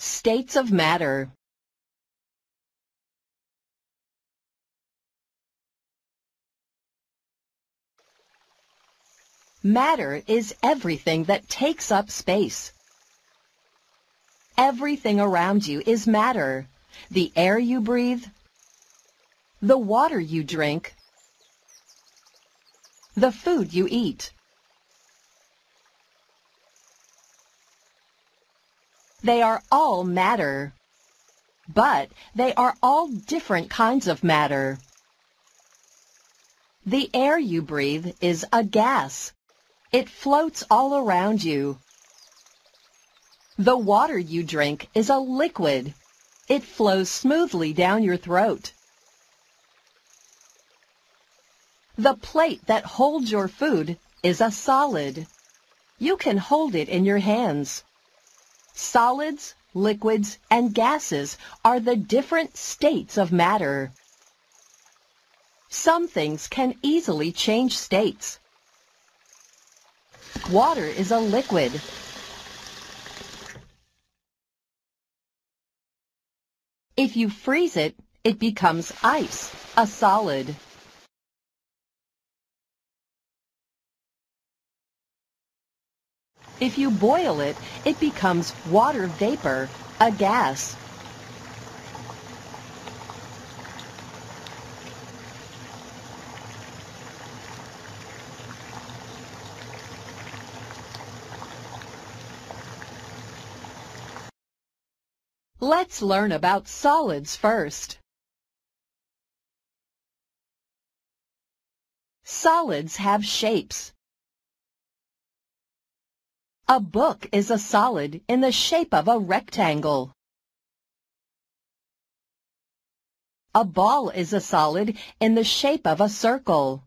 States of matter. Matter is everything that takes up space. Everything around you is matter. The air you breathe, the water you drink, the food you eat. They are all matter, but they are all different kinds of matter. The air you breathe is a gas. It floats all around you. The water you drink is a liquid. It flows smoothly down your throat. The plate that holds your food is a solid. You can hold it in your hands. Solids, liquids, and gases are the different states of matter. Some things can easily change states. Water is a liquid. If you freeze it, it becomes ice, a solid. If you boil it, it becomes water vapor, a gas. Let's learn about solids first. Solids have shapes. A book is a solid in the shape of a rectangle. A ball is a solid in the shape of a circle.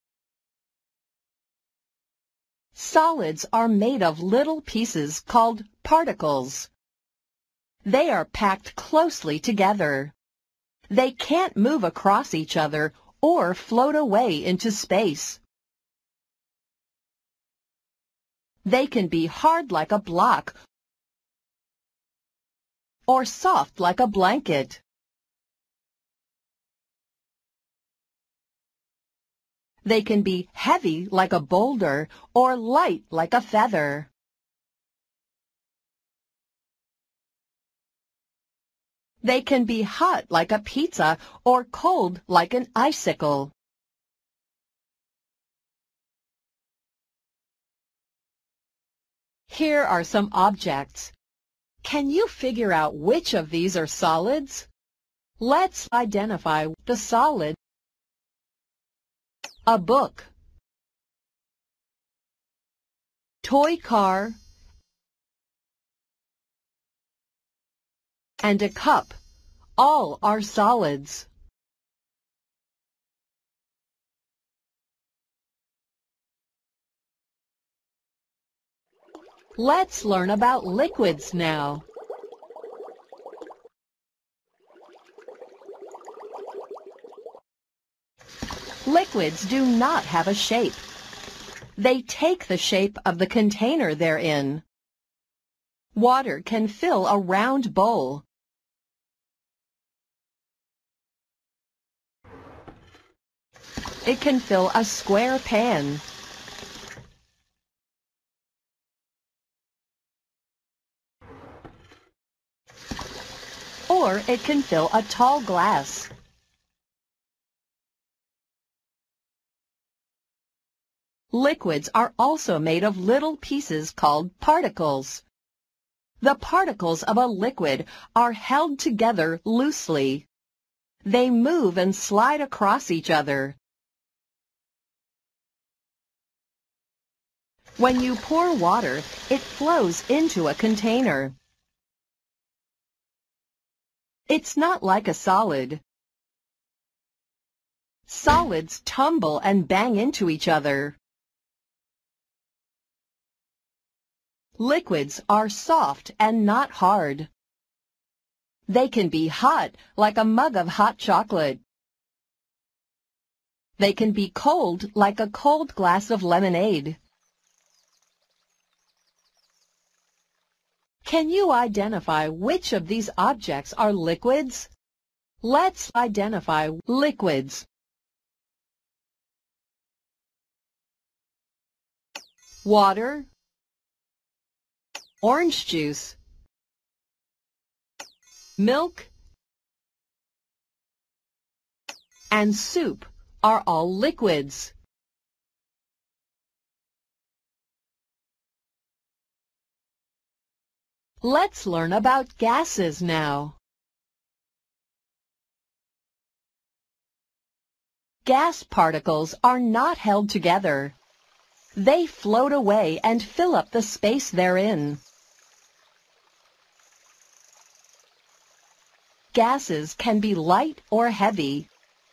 Solids are made of little pieces called particles. They are packed closely together. They can't move across each other or float away into space. They can be hard like a block or soft like a blanket. They can be heavy like a boulder or light like a feather. They can be hot like a pizza or cold like an icicle. Here are some objects. Can you figure out which of these are solids? Let's identify the solid. A book, toy car, and a cup. All are solids. Let's learn about liquids now. Liquids do not have a shape. They take the shape of the container they're in. Water can fill a round bowl. It can fill a square pan. Or it can fill a tall glass. Liquids are also made of little pieces called particles. The particles of a liquid are held together loosely. They move and slide across each other. When you pour water, it flows into a container. It's not like a solid. Solids tumble and bang into each other. Liquids are soft and not hard. They can be hot, like a mug of hot chocolate. They can be cold, like a cold glass of lemonade. Can you identify which of these objects are liquids? Let's identify liquids. Water, orange juice, milk, and soup are all liquids. Let's learn about gases now. Gas particles are not held together. They float away and fill up the space they're in. Gases can be light or heavy.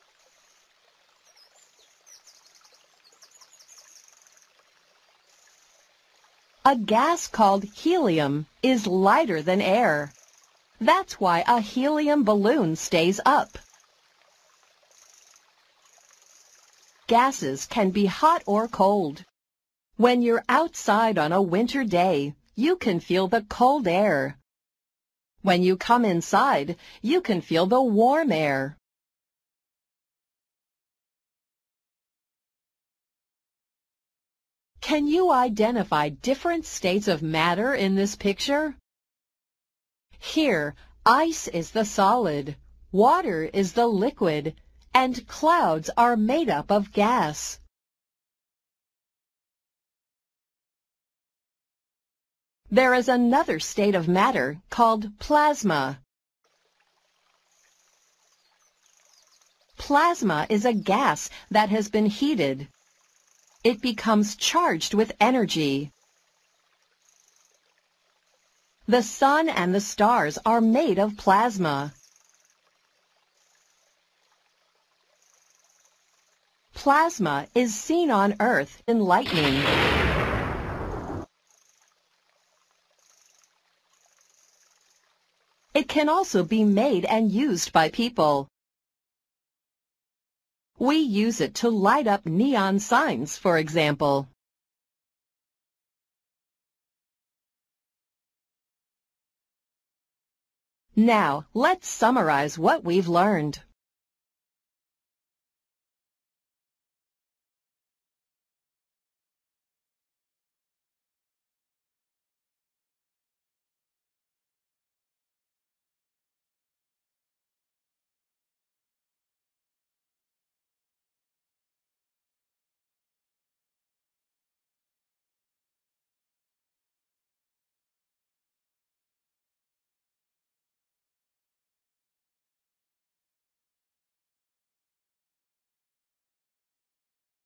A gas called helium is lighter than air. That's why a helium balloon stays up. Gases can be hot or cold. When you're outside on a winter day, you can feel the cold air. When you come inside, you can feel the warm air. Can you identify different states of matter in this picture? Here, ice is the solid, water is the liquid, and clouds are made up of gas. There is another state of matter called plasma. Plasma is a gas that has been heated. It becomes charged with energy. The sun and the stars are made of plasma. Plasma is seen on Earth in lightning. It can also be made and used by people. We use it to light up neon signs, for example. Now, let's summarize what we've learned.